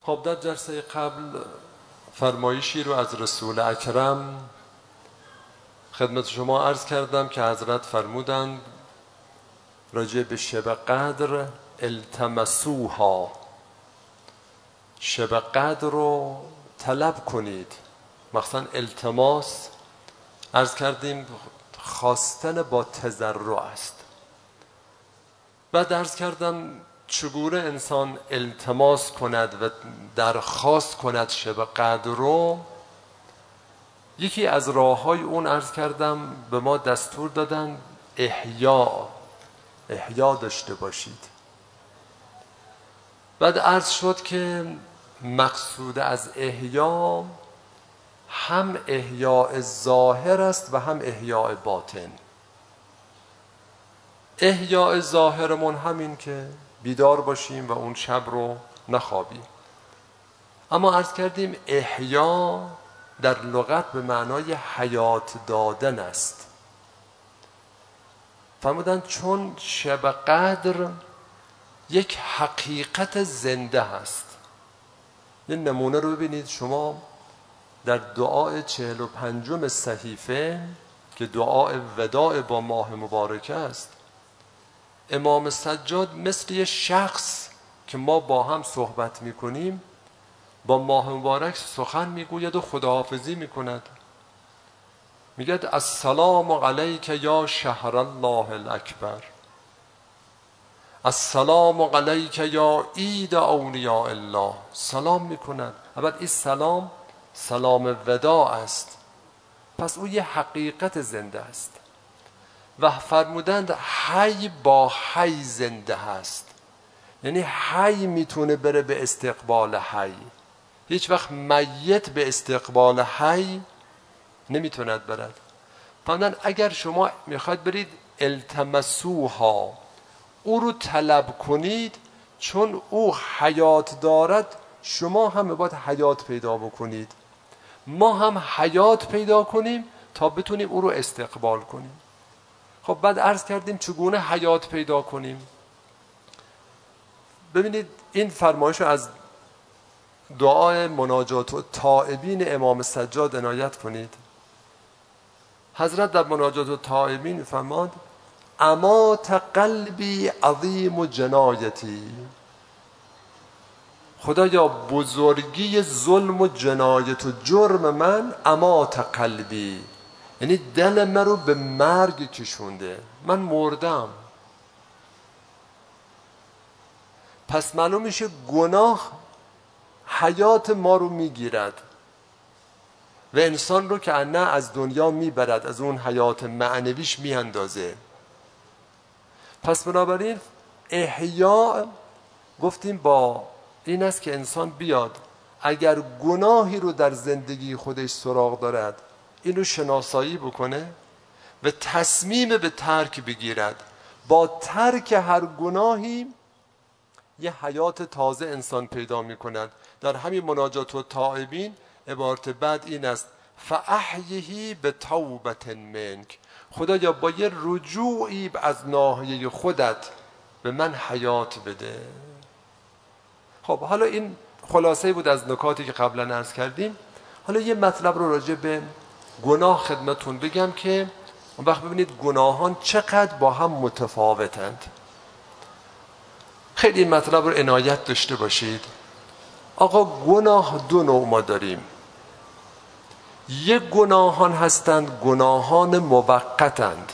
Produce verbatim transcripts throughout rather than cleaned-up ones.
خب در جلسه قبل فرمایشی رو از رسول اکرم خدمت شما عرض کردم که حضرت فرمودند راجع به شب قدر التمسوها، شب قدر رو طلب کنید. مثلا التماس عرض کردیم خواستن با تضرع است. بعد عرض کردم چگونه انسان التماس کند و درخواست کند شب قدر رو. یکی از راه‌های اون عرض کردم به ما دستور دادن احیا احیا داشته باشید. بعد عرض شد که مقصود از احیا هم احیاء ظاهر است و هم احیاء باطن. احیاء ظاهرمون همین که بیدار باشیم و اون شب رو نخوابیم. اما عرض کردیم احیا در لغت به معنای حیات دادن است. فرمودن چون شب قدر یک حقیقت زنده هست. یه نمونه رو ببینید شما در دعای چهل و پنجم صحیفه که دعای وداع با ماه مبارک است، امام سجاد مثل یه شخص که ما با هم صحبت میکنیم با ماه مبارک سخن میگوید و خداحافظی میکند. میگد السلام علیک یا شهر الله الاکبر، السلام علیک یا عید اولیاء الله. سلام میکند. البته این سلام سلام وداع است، پس او یه حقیقت زنده است. و فرمودند حی با حی زنده هست، یعنی حی میتونه بره به استقبال حی. هیچ وقت میت به استقبال حی نمیتوند برد. فرمودند اگر شما میخواید برید التمسوها، او رو طلب کنید، چون او حیات دارد شما هم باید حیات پیدا بکنید، ما هم حیات پیدا کنیم تا بتونیم او رو استقبال کنیم. خب بعد عرض کردیم چگونه حیات پیدا کنیم. ببینید این فرمایش رو از دعای مناجات التائبین امام سجاد عنایت کنید. حضرت در مناجات التائبین فرماد امات قلبی عظیم جنایتی، خدایا بزرگی ظلم و جنایت و جرم من امات قلبی، یعنی دل من رو به مرگ کشونده، من مردم. پس معلوم میشه گناه حیات ما رو میگیرد و انسان رو که نه از دنیا میبرد، از اون حیات معنویش میاندازه. پس بنابراین احیا گفتیم با این است که انسان بیاد اگر گناهی رو در زندگی خودش سراغ دارد این رو شناسایی بکنه و تصمیم به ترک بگیرد. با ترک هر گناهی یه حیات تازه انسان پیدا می کند. در همین مناجات و تائبین عبارت بعد این است فاحیه به توبت منک، خدایا با یه رجوعی از ناحیه خودت به من حیات بده. خب حالا این خلاصه بود از نکاتی که قبلا عرض کردیم. حالا یه مطلب رو راجع به گناه خدمتون بگم که اون وقت ببینید گناهان چقدر با هم متفاوتند. خیلی این مطلب رو عنایت داشته باشید. آقا گناه دو نوع ما داریم. یک گناهان هستند گناهان موقتند،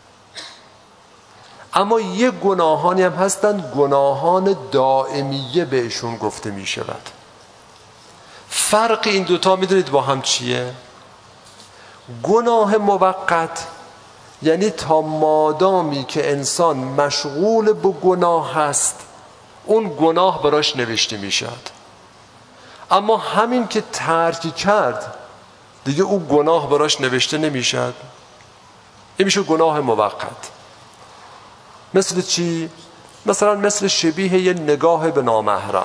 اما یک گناهانی هم هستند گناهان دائمیه بهشون گفته می شود. فرق این دوتا میدونید با هم چیه؟ گناه موقت یعنی تا مادامی که انسان مشغول به گناه هست اون گناه براش نوشته می شود، اما همین که ترک کرد دیگه اون گناه براش نوشته نمی شود. این میشه گناه موقت. مثل چی؟ مثلا مثل شبیه یه نگاه به نامحرم.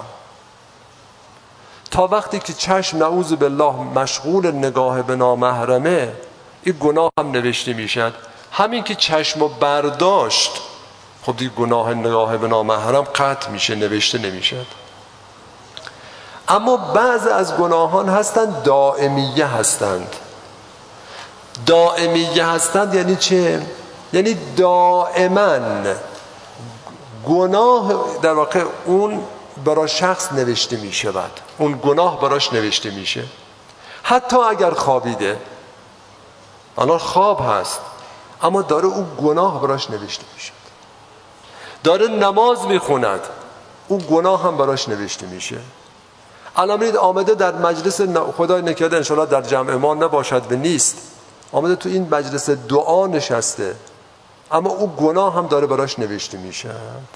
تا وقتی که چشم نعوذ بالله مشغول نگاه به نامحرمه این گناه هم نوشته میشد. همین که چشم رو برداشت خب دیگه گناه نگاه به نامحرم قطع میشه، نوشته نمیشد. اما بعض از گناهان هستند دائمیه هستند. دائمیه هستند یعنی چه؟ یعنی دائما گناه در واقع اون برای شخص نوشته می شود، اون گناه براش نوشته میشه، حتی اگر خوابیده. الان خواب هست اما داره اون گناه براش نوشته میشه. داره نماز میخوند، اون گناه هم براش نوشته میشه. الان میرید آمده در مجلس، خدای نکرده انشاءالله در جمع ما نباشد و نیست، آمده تو این مجلس دعا نشسته، اما اون گناه هم داره براش نوشته میشه.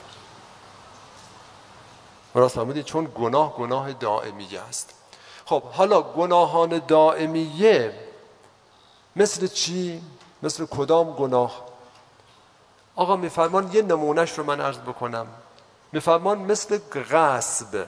راست فرمودید، چون گناه گناه دائمیه است. خب حالا گناهان دائمیه مثل چی؟ مثل کدام گناه؟ آقا میفرمان یه نمونهش رو من عرض بکنم. میفرمان مثل غصب.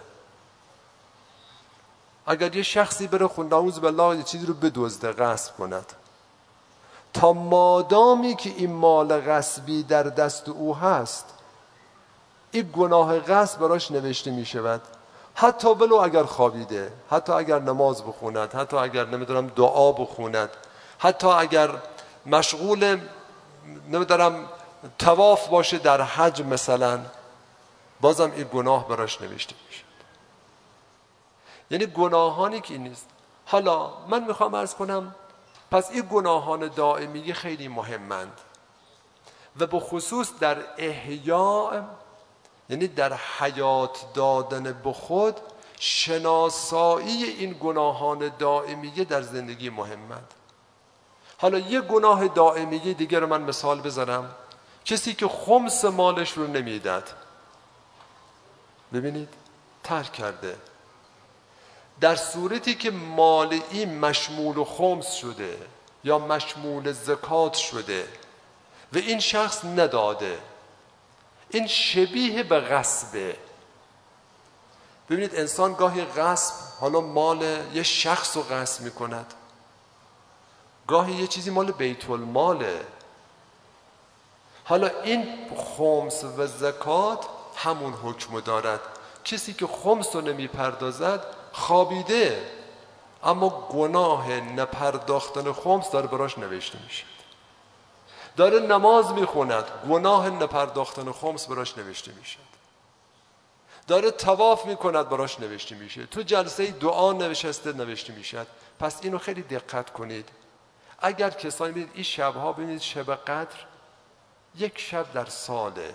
اگر یه شخصی بره خود نعوذ بالله یه چیزی رو بدزده، غصب کند، تا مادامی که این مال غصبی در دست او هست، این گناه غصب براش نوشته می شود، حتی ولو اگر خوابیده، حتی اگر نماز بخوند، حتی اگر نمیدونم دعا بخوند، حتی اگر مشغول نمیدونم طواف باشه در حج مثلا، بازم این گناه براش نوشته می شود. یعنی گناهانی که این نیست. حالا من میخوام عرض کنم پس این گناهان دائمی خیلی مهمند و به خصوص در احیاء، یعنی در حیات دادن به خود، شناسایی این گناهان دائمیه در زندگی مهمند. حالا یه گناه دائمیه دیگه رو من مثال بزنم. کسی که خمس مالش رو نمیداد، ببینید ترک کرده، در صورتی که مال این مشمول خمس شده یا مشمول زکات شده و این شخص نداده، این شبیه به غصبه. ببینید انسان گاهی غصب، حالا مال یه شخص رو غصب میکند، گاهی یه چیزی مال بیت الماله. حالا این خمس و زکات همون حکم دارد. کسی که خمس رو نمیپردازد خوابیده، اما گناه نپرداختن خمس داره براش نوشته میشه. داره نماز میخوند، گناه نپرداختن خمس براش نوشته میشه. داره طواف میکند، براش نوشته میشه. تو جلسه دعا نوشته نوشته میشه. پس اینو خیلی دقت کنید. اگر کسانی ببینید این شبها، ببینید شب قدر یک شب در ساله،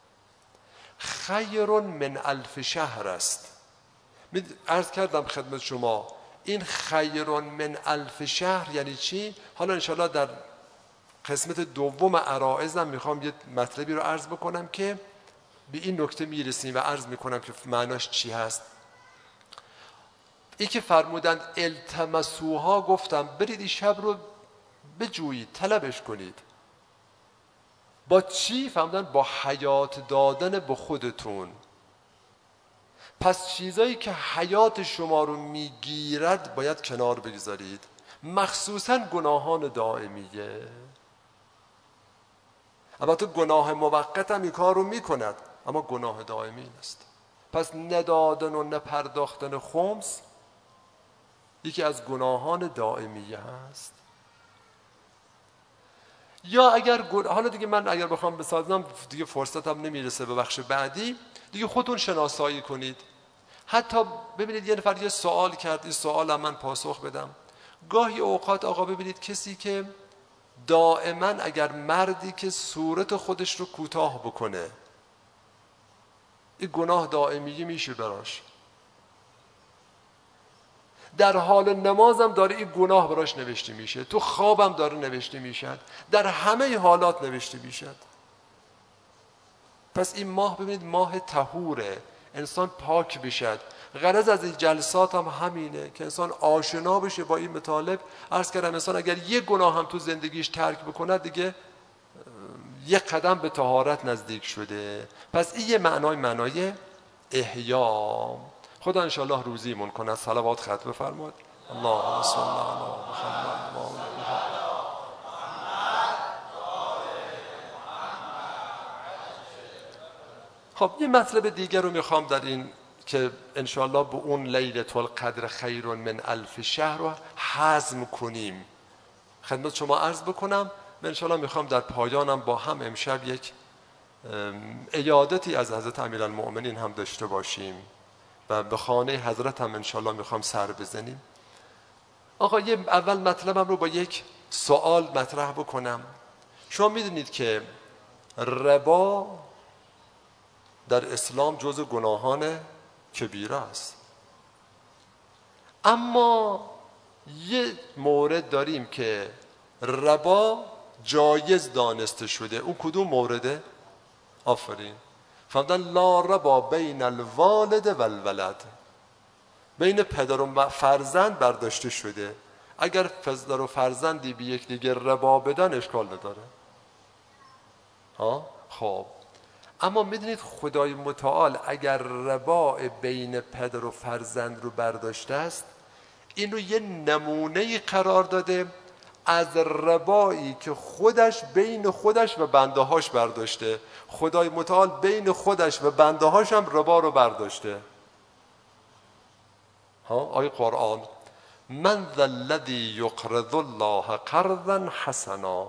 خیر من الف شهر است. عرض کردم خدمت شما این خیر من الف شهر یعنی چی؟ حالا انشاءالله در قسمت دوم عرائضم میخوام یه مطلبی رو عرض بکنم که به این نکته میرسیم و عرض میکنم که معناش چی هست. این که فرمودند التمسوها، گفتم برید این شب رو بجویید، طلبش کنید. با چی؟ فرمودن با حیات دادن به خودتون. پس چیزایی که حیات شما رو میگیرد باید کنار بگذارید، مخصوصا گناهان دائمیه. البته گناه موقت هم این کار رو میکند، اما گناه دائمی است. پس ندادن و نپرداختن خمس یکی از گناهان دائمیه هست. یا اگر حالا دیگه من اگر بخوام بسازم دیگه فرصتم نمیرسه، به بخش بعدی دیگه خودتون شناسایی کنید. حتی ببینید یه نفر یه سوال کرد، این سوال هم من پاسخ بدم. گاهی اوقات آقا ببینید کسی که دائما، اگر مردی که صورت خودش رو کوتاه بکنه، این گناه دائمی میشه براش. در حال نمازم داره این گناه براش نوشته میشه، تو خوابم داره نوشته میشد، در همه حالات نوشته میشد. پس این ماه ببینید ماه طهوره، انسان پاک بشد. غرض از این جلسات هم همینه که انسان آشنا بشه با این مطالب. عرض کردم انسان اگر یک گناه هم تو زندگیش ترک بکنه دیگه یک قدم به طهارت نزدیک شده. پس این یه معنای معنای احیا. خدا انشاءالله روزیمون کنه. صلوات ختم بفرمایید. اللهم صل علی محمد. خب یه مطلب دیگر رو میخوام در این که انشاءالله به اون لیلة القدر خیر من الف شهر رو هضم کنیم. خدمت شما عرض بکنم و انشاءالله میخوام در پایانم با هم امشب یک عیادتی از حضرت امیرالمؤمنین هم داشته باشیم و به خانه حضرت هم انشاءالله میخوام سر بزنیم. آقا یه اول مطلبم رو با یک سوال مطرح بکنم. شما میدونید که ربا در اسلام جزء گناهان کبیره است، اما یه مورد داریم که ربا جایز دانسته شده. اون کدوم مورده؟ آفرین، فرمودن لا ربا بین الوالد و الولد، بین پدر و فرزند برداشته شده. اگر پدر و فرزندی به یک دیگه ربا بدن اشکال نداره ها. خب اما میدونید خدای متعال اگر ربا بین پدر و فرزند رو برداشته است، این رو یه نمونه قرار داده از ربایی که خودش بین خودش و بنده هاش برداشته. خدای متعال بین خودش و بنده هاش هم ربا رو برداشته. ها آیه قرآن من ذا الذی یقرض الله قرضا حسنا.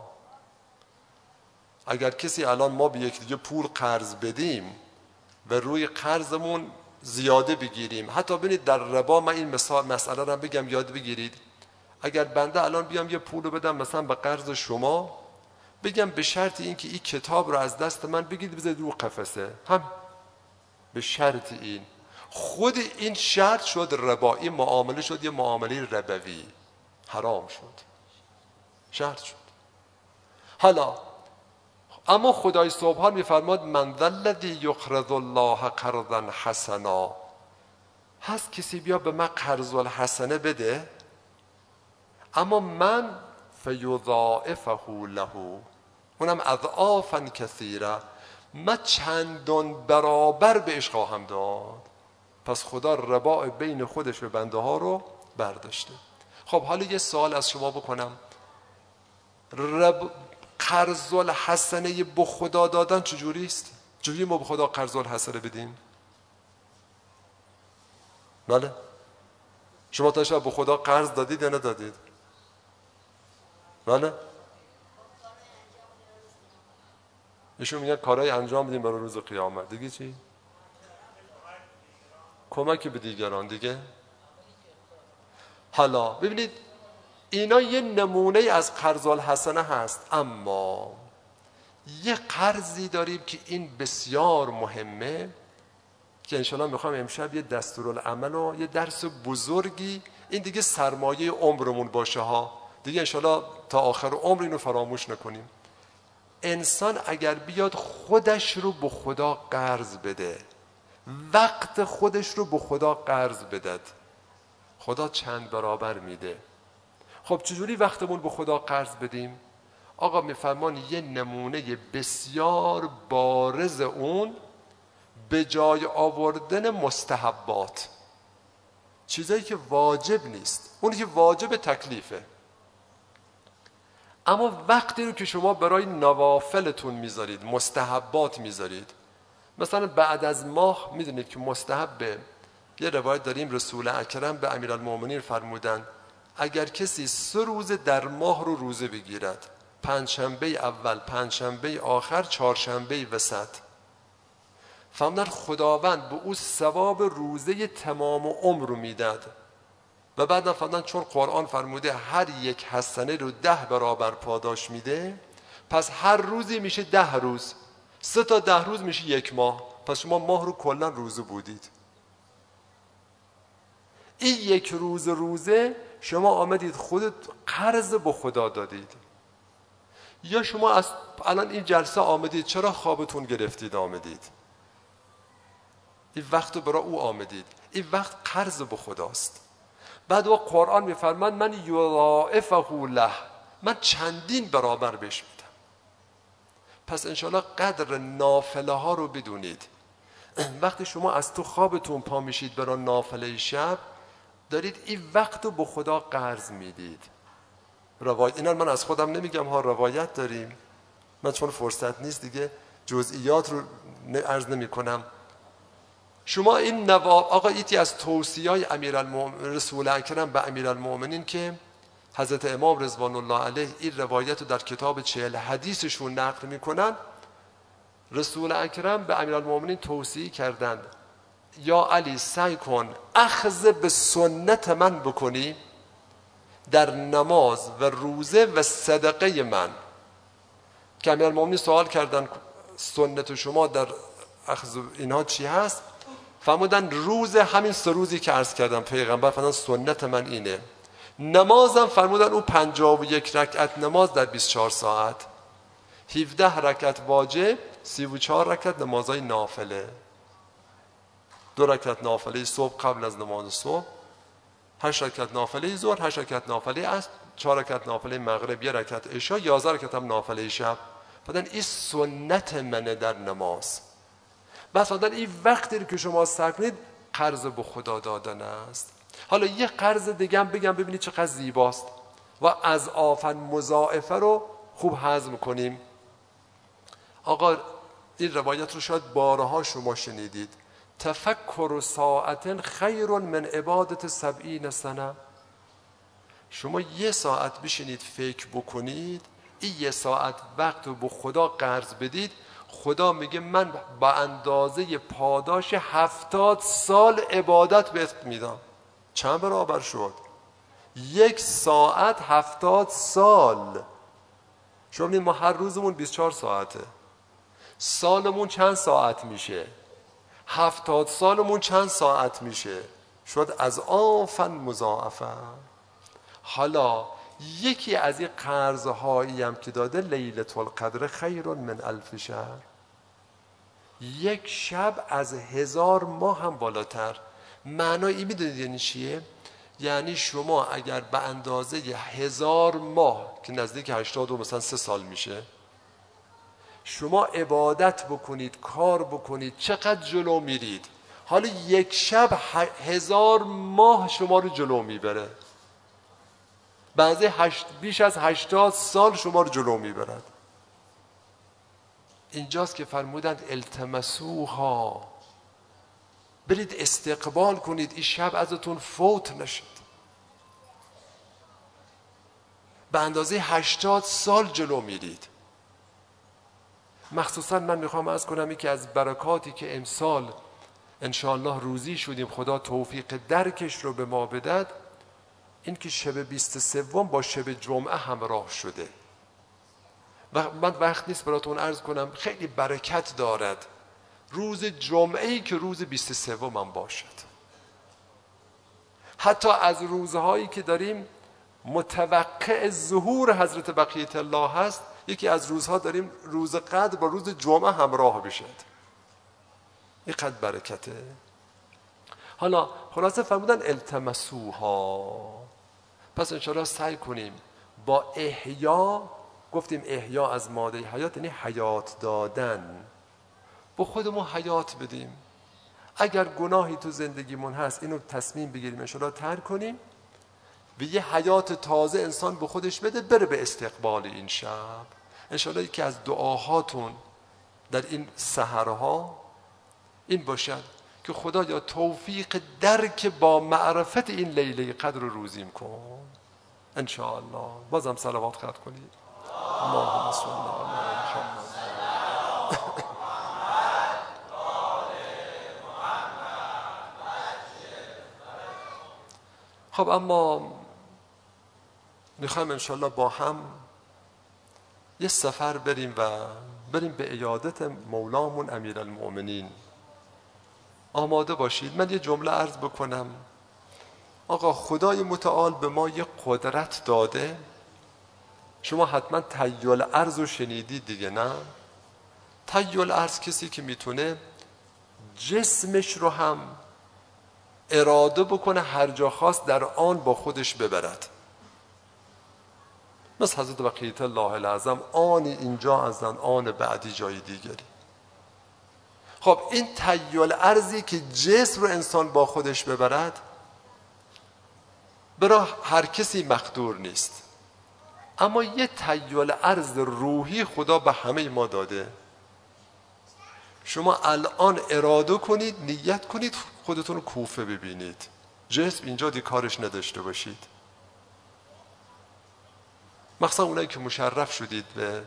اگر کسی الان ما به یک دیگه پول قرض بدیم و روی قرضمون زیاده بگیریم، حتی ببینید در ربا من این مثال مسئله رو بگم یاد بگیرید. اگر بنده الان بیام یه پول رو بدم مثلا به قرض شما، بگم به شرط اینکه این کتاب رو از دست من بگید بذارید رو قفسه، هم به شرط این، خود این شرط شد ربا. این معامله شد یه معامله ربوی، حرام شد، شرط شد. حالا اما خدای سبحان میفرماد من ذا الذی یقرض الله قرضا حسنا. هست کسی بیا به من قرض الحسنه بده، اما من فیضاعفه له، اونم اضعافا کثیره، من چندان برابر بهش خواهم داد. پس خدا ربا بین خودش و بنده ها رو برداشته. خب حالا یه سوال از شما بکنم، رب قرض الحسنه به خدا دادن چجوری است؟ چجوری ما به خدا قرض الحسنه بدیم؟ بله شما تا شب به خدا قرض دادید یا ندادید؟ بله ایشون میگن کارهای انجام بدیم برای روز قیامت. دیگه چی؟ کمک به دیگران دیگه. حالا ببینید اینا یه نمونه از قرض الحسنه هست، اما یه قرضی داریم که این بسیار مهمه که انشاءالله میخوام امشب یه دستورالعمل و یه درس بزرگی، این دیگه سرمایه عمرمون باشه ها، دیگه انشاءالله تا آخر عمر اینو فراموش نکنیم. انسان اگر بیاد خودش رو به خدا قرض بده، وقت خودش رو به خدا قرض بدد، خدا چند برابر میده. خب چجوری وقتمون به خدا قرض بدیم؟ آقا میفرمان یه نمونه بسیار بارز اون به جای آوردن مستحبات، چیزایی که واجب نیست، اونی که واجب تکلیفه، اما وقتی رو که شما برای نوافلتون میذارید، مستحبات میذارید. مثلا بعد از ماه میدونید که مستحبه، یه روایت داریم رسول اکرم به امیرالمؤمنین فرمودن اگر کسی سه روز در ماه رو روزه بگیرد، پنجشنبه اول، پنجشنبه آخر، چهارشنبه وسط، فرمودن خداوند به او ثواب روزه تمام عمر رو میداد. و بعد فرمودن چون قرآن فرموده هر یک حسنه رو ده برابر پاداش میده، پس هر روزی میشه ده روز، سه تا ده روز میشه یک ماه، پس شما ماه رو کلا روزه بودید. این یک روز روزه شما آمدید خودت قرض به خدا دادید، یا شما از الان این جلسه آمدید چرا خوابتون گرفتید آمدید، این وقت برای او آمدید، این وقت قرض به خداست. بعد و قرآن میفرماد من یضاعفه له، من چندین برابر بهش میدم. پس انشاءالله قدر نافله ها رو بدونید. وقتی شما از تو خوابتون پا میشید برای نافله شب، دارید این وقت رو به خدا قرض میدید. روایت اینا من از خودم نمیگم ها، روایت داریم، من چون فرصت نیست دیگه جزئیات رو عرض نمی کنم. شما این نواب آقا ایتی از توصیه‌های امیرالمؤمنین رسول اکرم به امیرالمؤمنین که حضرت امام رضوان الله علیه این روایت رو در کتاب چهل حدیثشون نقل میکنن. رسول اکرم به امیرالمؤمنین توصیه کردند یا علی سعی کن اخذ به سنت من بکنی در نماز و روزه و صدقه من. که امیرالمؤمنین سوال کردن سنت شما در اخذ اینها چی هست؟ فرمودن روز همین سه روزی که عرض کردم پیغمبر فرمودن سنت من اینه. نمازم فرمودن اون پنجاه و یک رکعت نماز در بیست و چهار ساعت، هفده رکعت واجب، سی و چهار رکعت نمازهای نافله، دو رکعت نافله صبح قبل از نماز صبح، هشت رکعت نافله ظهر، هشت رکعت نافله عصر، چهار رکعت نافله مغرب، یک رکعت عشا، یازده رکعت هم نافله شب. بعدن این سنت منه در نماز. بس بعدن این وقتی که شما صرف کنید قرض به خدا دادن است. حالا یه قرض دیگه هم بگم ببینید چقدر زیباست و از آفن مضاعفه رو خوب هضم کنیم. آقا این روایت رو شاید بارها شما شنیدید. تفکر ساعت خیر من عبادت سبعین سنه. شما یه ساعت بشینید فکر بکنید، این یه ساعت وقت رو به خدا قرض بدید، خدا میگه من با اندازه پاداش هفتاد سال عبادت بهت میدم. چند برابر شد؟ یک ساعت هفتاد سال. شما ببینید ما هر روزمون بیست و چهار ساعته، سالمون چند ساعت میشه؟ هفتاد سالمون چند ساعت میشه؟ شد از آفن مضاعفه. حالا یکی از این قرضهایی هم که داده لیلة القدر خیر من الف شهر، یک شب از هزار ماه هم بالاتر. معنای این میدونید یعنی چیه؟ یعنی شما اگر به اندازه هزار ماه که نزدیک هشتاد و مثلا سه سال میشه شما عبادت بکنید، کار بکنید، چقدر جلو میرید. حالا یک شب هزار ماه شما رو جلو میبره، بعضی هشت بیش از هشتاد سال شما رو جلو میبرد. اینجاست که فرمودند التمسوها، برید استقبال کنید، این شب ازتون فوت نشد. به اندازه هشتاد سال جلو میرید. مخصوصا من میخوام عرض کنم این که از برکاتی که امسال انشاءالله روزی شدیم، خدا توفیق درکش رو به ما بدد، این که شب بیست و سوم با شب جمعه همراه شده و من وقت نیست براتون عرض کنم خیلی برکت دارد روز جمعه‌ای که روز بیست و سوم هم باشد. حتی از روزهایی که داریم متوقع ظهور حضرت بقیت الله هست، یکی از روزها داریم روز قدر با روز جمعه همراه بشد. این قدر برکته. حالا خلاصه فرمودن التمسوها. پس انشاءالله سعی کنیم با احیا، گفتیم احیا از ماده حیات یعنی حیات دادن، با خودمون حیات بدیم. اگر گناهی تو زندگیمون هست اینو تصمیم بگیریم انشاءالله ترک کنیم و یه حیات تازه انسان به خودش بده، بره به استقبال این شب. انشاءالله یکی از دعاهاتون در این سحرها این باشد که خدا یا توفیق درک با معرفت این لیله قدر رو روزیم کن انشاءالله. بازم صلوات خط کنید. اللهم صل علی محمد. خب اما میخوایم انشاءالله با هم یه سفر بریم و بریم به عیادت مولامون امیرالمؤمنین. آماده باشید. من یه جمله عرض بکنم. آقا خدای متعال به ما یه قدرت داده. شما حتما طی الارض رو شنیدید دیگه، نه؟ طی الارض کسی که میتونه جسمش رو هم اراده بکنه هر جا خواست در آن با خودش ببرد. مثل حضرت بقیت الله العظم، آنی اینجا هستن، آن بعدی جای دیگری. خب این طی الارضی که جسم رو انسان با خودش ببرد برای هر کسی مقدور نیست، اما یه طی الارض روحی خدا به همه ما داده. شما الان اراده کنید، نیت کنید خودتون رو کوفه ببینید، جسم اینجا دی کارش نداشته باشید. مخصوصا اونایی که مشرف شدید به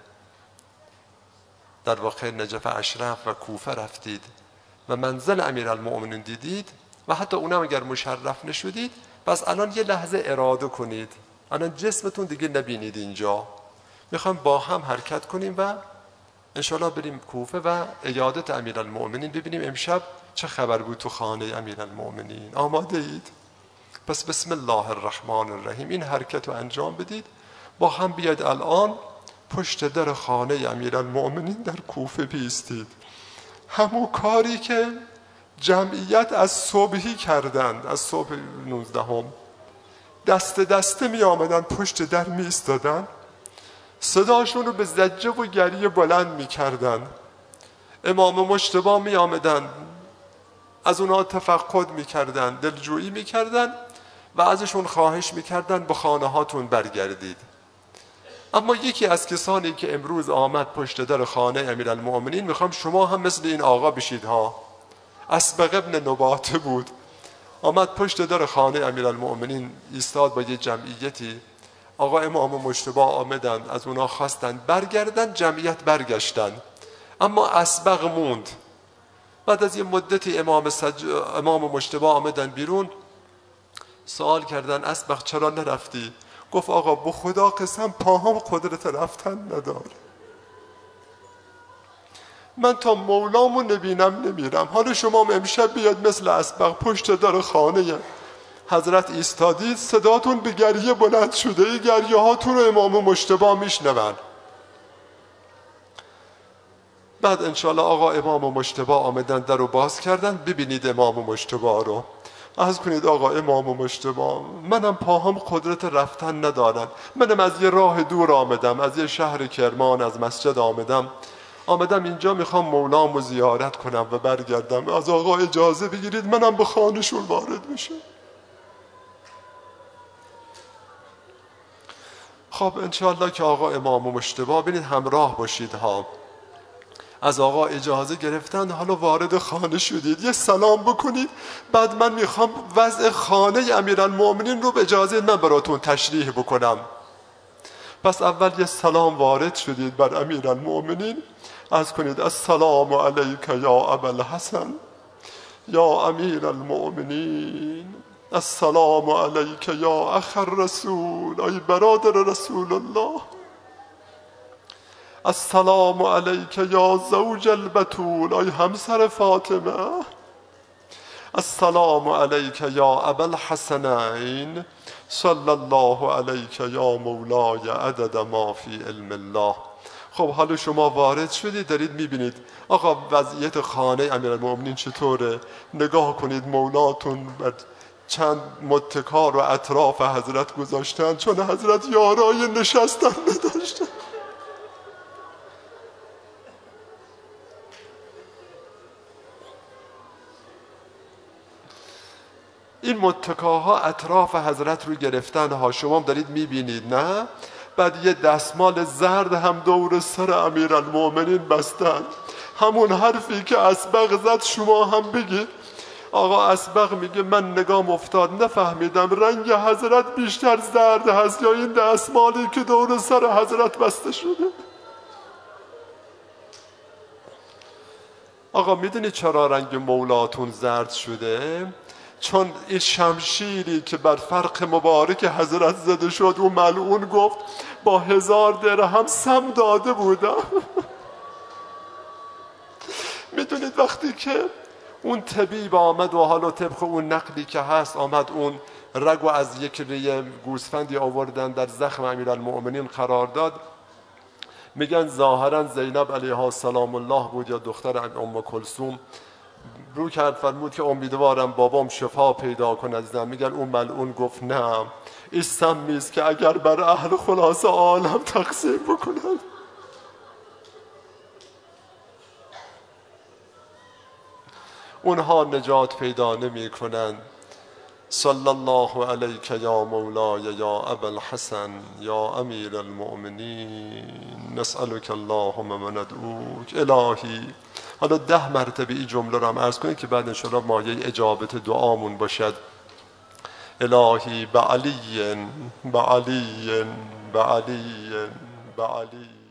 در واقع نجف اشرف و کوفه رفتید و منزل امیرالمؤمنین دیدید و حتی اونم اگر مشرف نشدید، پس الان یه لحظه اراده کنید، الان جسمتون دیگه نبینید اینجا، میخوام با هم حرکت کنیم و انشاءالله بریم کوفه و عیادت امیرالمؤمنین ببینیم امشب چه خبر بود تو خانه امیرالمؤمنین. آماده اید؟ پس بسم الله الرحمن الرحیم این حرکت رو انجام بدید، با هم بیاید الان پشت در خانه امیرالمؤمنین در کوفه بیستید. همون کاری که جمعیت از صبحی کردند، از صبح نوزدهم دست دسته می آمدن پشت در می ایستادن، صداشون رو به زجه و گریه بلند می کردن. امام مجتبی می آمدن، از اونها تفقد می کردن، دلجویی می کردن و ازشون خواهش می کردن به خانه هاتون برگردید. اما یکی از کسانی که امروز آمد پشت در خانه امیرالمؤمنین، میخوام شما هم مثل این آقا بشید ها، اسبغ ابن نباته بود، آمد پشت در خانه امیرالمؤمنین ایستاد با یه جمعیتی. آقا امام مجتبی آمدن، از اونا خواستن برگردن، جمعیت برگشتن، اما اسبغ موند. بعد از یه مدتی امام, سج... امام مجتبی آمدن بیرون، سوال کردن اسبغ چرا نرفتی؟ گفت آقا به خدا قسم پاهم قدرت رفتن نداره، من تا مولامو نبینم نمیرم. حالا شما امشب بیاد مثل اسبغ پشت در خانه حضرت ایستادید، صداتون به گریه بلند شده، این گریه هاتون رو امام مجتبی میشنون. بعد انشالله آقا امام مجتبی آمدن در رو باز کردن، ببینید امام مجتبی رو، عرض کنید آقا امام مجتبی منم پاهم قدرت رفتن ندارن، منم از یه راه دور آمدم، از یه شهر کرمان، از مسجد آمدم آمدم اینجا میخوام مولامو زیارت کنم و برگردم، از آقا اجازه بگیرید منم به خانه‌شون وارد بشم. خب انشالله که آقا امام مجتبی ببینید همراه باشید ها، از آقا اجازه گرفتن، حالا وارد خانه شدید، یه سلام بکنید، بعد من میخوام وضع خانه امیرالمؤمنین رو به اجازه من براتون تشریح بکنم. پس اول یه سلام وارد شدید بر امیرالمؤمنین، از کنید السلام علیک یا ابوالحسن یا امیرالمؤمنین، السلام علیک یا اخ الرسول، ای برادر رسول الله، السلام علیک یا زوج البتول، ای همسر فاطمه، السلام علیک یا ابوالحسنین، صلی الله علیک یا مولای عدد ما فی علم الله. خب حالا شما وارد شدید، دارید میبینید آقا وضعیت خانه امیرالمؤمنین چطوره، نگاه کنید مولاتون بر چند متکا رو اطراف حضرت گذاشتن، چون حضرت یارای نشستن نداشتن. این متکاها اطراف حضرت رو گرفتن ها، شما دارید میبینید نه؟ بعد یه دستمال زرد هم دور سر امیرالمؤمنین بستن، همون حرفی که اسبغ زد شما هم بگید. آقا اسبغ میگه من نگام افتاد نفهمیدم رنگ حضرت بیشتر زرد هست یا این دستمالی که دور سر حضرت بسته شده. آقا میدونی چرا رنگ مولاتون زرد شده؟ چون این شمشیری که بر فرق مبارک حضرت زده شد و ملعون گفت با هزار درهم سم داده بودم. میدونید وقتی که اون طبیب آمد و حالا طبق اون نقلی که هست آمد اون رگو از یک ریه گوسفندی آوردن در زخم امیرالمؤمنین قرار داد، میگن ظاهرا زینب علیها السلام الله بود یا دختر ام کلثوم، رو کرد فرمود که امیدوارم بابام شفا پیدا کند. میگن اون ملعون گفت نه، این سمی است که اگر بر اهل خلاص عالم تقسیم بکنن. اونها نجات پیدا نمی کنند. صلی الله علیک یا مولای یا ابوالحسن یا امیر المؤمنین، نسألک اللهم و ندعوک. الهی حالا ده مرتبه این جمله رو هم عرض کنید که بعد انشاءالله مایه اجابت دعامون باشد. الهی بعلی بعلی بعلی بعلی